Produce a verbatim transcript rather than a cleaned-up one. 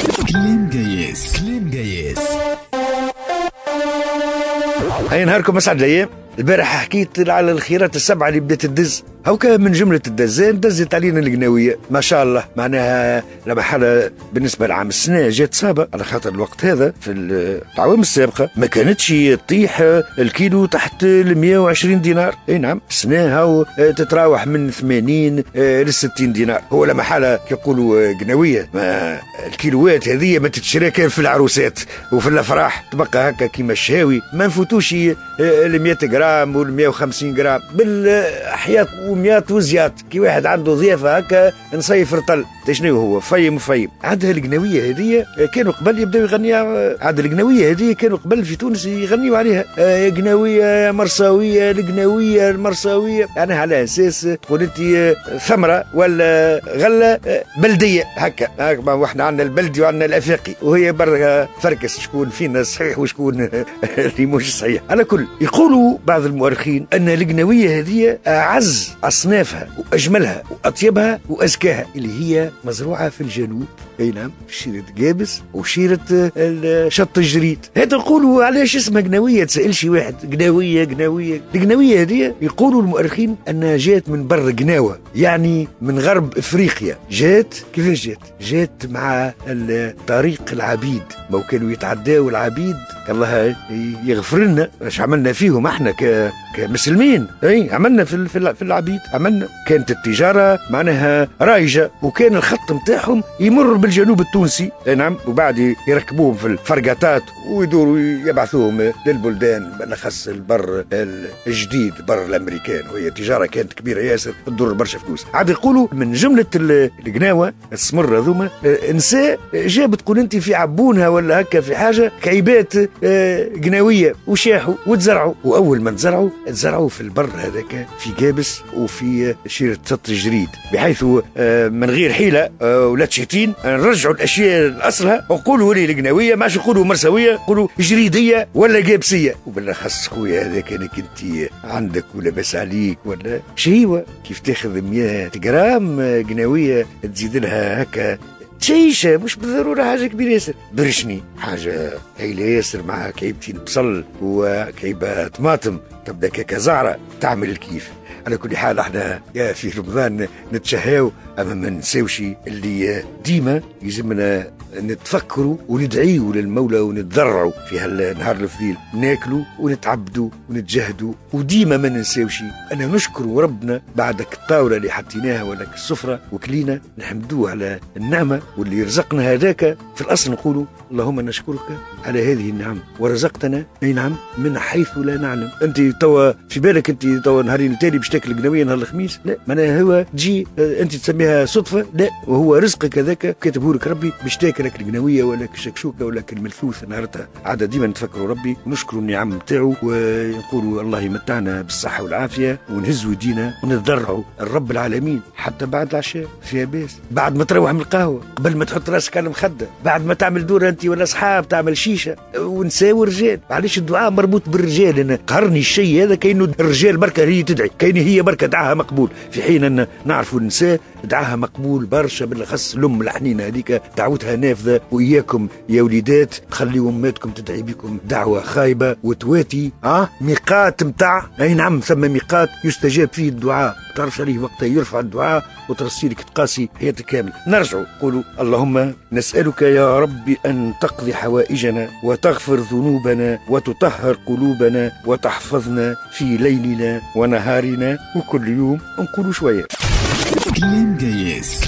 كلام جايز، كلام جايز. هاي نهاركم اسعد الايام. البارح حكيت على الخيرات السبعه اللي بدات تدز، هوكا من جمله الدزان دزت علينا القناويه ما شاء الله. معناها لما حالة بالنسبه لعام السنه جات صعبه، على خاطر الوقت هذا في العوام السابقه ما كانتش تطيح الكيلو تحت ال مئة وعشرين دينار. اي نعم، السنه هاو تتراوح من ثمانين ل ستين دينار. هو لما حالة يقولوا قناويه، ما الكيلوات هذه ما تتشرى كان في العروسات وفي الافراح، تبقى هكا كيما الشهاوي ما نفوتوش ال مئة جرام وال مئة وخمسين جرام بالاحياء ومئات وزيات. كي واحد عنده ضيافه هكا نصيف رطل شنو هو فيم وفيم. عندها القناويه هذه كانوا قبل يبداو يغنيوا، عاد القناويه هذه كانوا قبل في تونس يغنيوا عليها يا قناويه مرساويه القناويه المرساويه، يعني على اساس تقول انت ثمره ولا غله بلديه هكا. واحنا عندنا البلدي وعندنا الافاقي، وهي برا فركس شكون فينا صحيح وشكون اللي مش صحيح. على كل يقولوا بعض المؤرخين ان القناويه هذه اعز اصنافها واجملها واطيبها وازكاها اللي هي مزروعه في الجنوب. اي نعم، في شيرة قابس وشيرة شط الجريد. هذا نقولوا علاش اسمها قناويه. تسأل شي واحد قناويه قناويه القناويه هذه يقولوا المؤرخين انها جات من بر قناوه، يعني من غرب افريقيا. جات كيفاش جات؟ جات مع طريق العبيد، ما كانوا يتعداوا العبيد. الله يغفر لنا ايش عملنا فيهم احنا ك كمسلمين. اي عملنا في في العبيد، عملنا كانت التجاره معناها رايجه، وكان الخط نتاعهم يمر بالجنوب التونسي. اي نعم، وبعد يركبوهم في الفرقاتات ويدوروا يبعثوهم للبلدان بالاخص البر الجديد، بر الامريكان. وهي تجاره كانت كبيره ياسر تدور برشا فلوس. عاد يقولوا من جمله القناوه السمر هذوما نساء جابت تقول انت في عبونها ولا هكا في حاجه كعيبات قناويه وشاحوا وتزرعوا. واول ما تزرعوا تزرعوا في البر هذاك في قابس وفي شيرة شط الجريد، بحيث من غير حيله ولا تشتين نرجعوا الاشياء لاصلها ونقولوا لي القناويه، ماش نقولوا مرساويه، نقولوا جريديه ولا قابسيه. وبالاخص خويا هذاك انك انت عندك ولا بس عليك ولا شهيوه كيف تاخذ مئة جرام قناويه تزيد لها هكا شيشة، مش بالضرورة حاجة كبيرة ياسر، برشني حاجة هيلة ياسر مع كعيبتين بصل وكعيبة طماطم، تبدا كيكا زعرة تعمل الكيف. على كل حال احنا يا في رمضان نتشهاو، اما ما نساوش اللي ديما يلزمنا نتفكروا وندعيوا للمولى ونتضرعوا في هالنهار الفضيل، ناكلوا ونتعبدوا ونتجهدوا، وديما ما ننساوش أن نشكروا ربنا بعدك الطاولة اللي حطيناها ولا السفرة وكلينا، نحمدوه على النعمة واللي رزقنا هذاك. في الأصل نقولوا اللهم نشكرك على هذه النعم ورزقتنا أي نعم من حيث لا نعلم. أنت توا في بالك أنت توا نهارين التالي باش تاكل قناوية نهار الخميس؟ لا، معناها هو تجي أنت تسميها صدفة؟ لا، وهو رزقك هذاك كاتبه لك ربي باش تاكل لك القناويه ولا الشكشوكه ولا الملفوث نهارتها. عاد ديما نتفكروا ربي ونشكروا النعم نتاعو ونقولوا الله يمتعنا بالصحه والعافيه، ونهزوا يدينا ونتضرعوا الرب العالمين حتى بعد العشاء فيها باس، بعد ما تروح من القهوه، قبل ما تحط راسك على المخده، بعد ما تعمل دور انت ولا اصحاب تعمل شيشه، ونساوي الرجال. معليش الدعاء مربوط بالرجال، انا قهرني الشيء هذا كأنه الرجال بركه هي تدعي، كأنه هي بركه دعاها مقبول، في حين ان نعرفوا النساء دعاها مقبول برشا، بالاخص الام الحنينه هذيك دعوتها نافذه. وإياكم يا وليدات تخليوا اماتكم تدعي بكم دعوه خايبه وتواتي اه ميقات متاع. اي نعم، ثم ميقات يستجاب فيه الدعاء، تعرفش عليه وقتها يرفع الدعاء وترسيلك تقاسي حياتك كامل. نرجعوا قولوا اللهم نسألك يا ربي أن تقضي حوائجنا وتغفر ذنوبنا وتطهر قلوبنا وتحفظنا في ليلنا ونهارنا. وكل يوم نقولوا شوية كلام جايز.